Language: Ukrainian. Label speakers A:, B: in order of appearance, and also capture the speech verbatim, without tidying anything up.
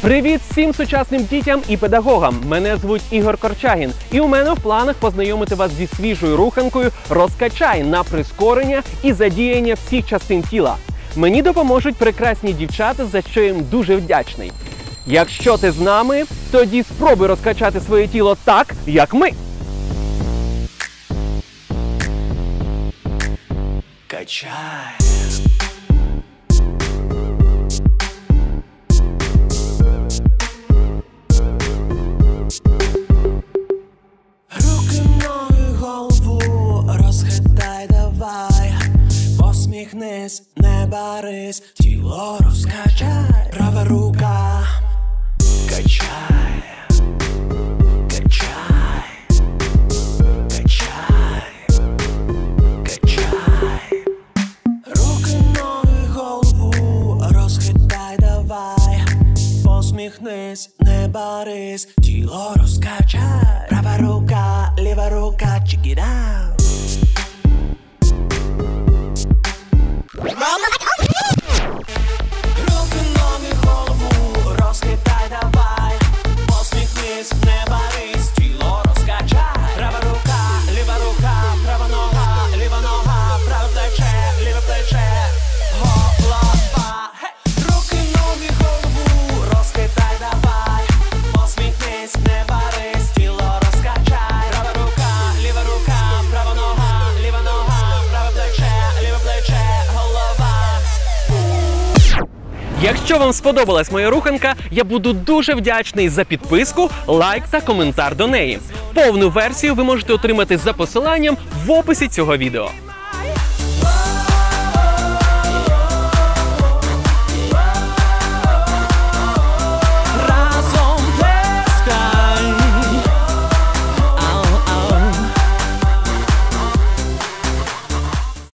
A: Привіт всім сучасним дітям і педагогам! Мене звуть Ігор Корчагін, і у мене в планах познайомити вас зі свіжою руханкою «Розкачай» на прискорення і задіяння всіх частин тіла. Мені допоможуть прекрасні дівчата, за що їм дуже вдячний. Якщо ти з нами, тоді спробуй розкачати своє тіло так, як ми.
B: Качай. Руки, ноги, голову розхитай давай. Посміхнись, не барись, тіло розкачай. Права рука. Качай. Качай. Качай. Качай. Руки, ноги, голову розхитай давай. Посміхнись, не барись, тіло розкачай. Права рука, ліва рука, check it out. Руки, ноги, голову розхитай давай. Посміхнись, не барись, тіло розкачай. Права рука, ліва рука, права нога, ліва нога, праве плече, ліве плече, голова. Руки, ноги, голову розхитай давай. Посміхнись, не барись, тіло розкачай. Права рука, ліва рука, права нога, ліва нога, праве плече, ліве плече, голова.
A: Якщо вам сподобалась моя руханка, я буду дуже вдячний за підписку, лайк та коментар до неї. Повну версію ви можете отримати за посиланням в описі цього відео.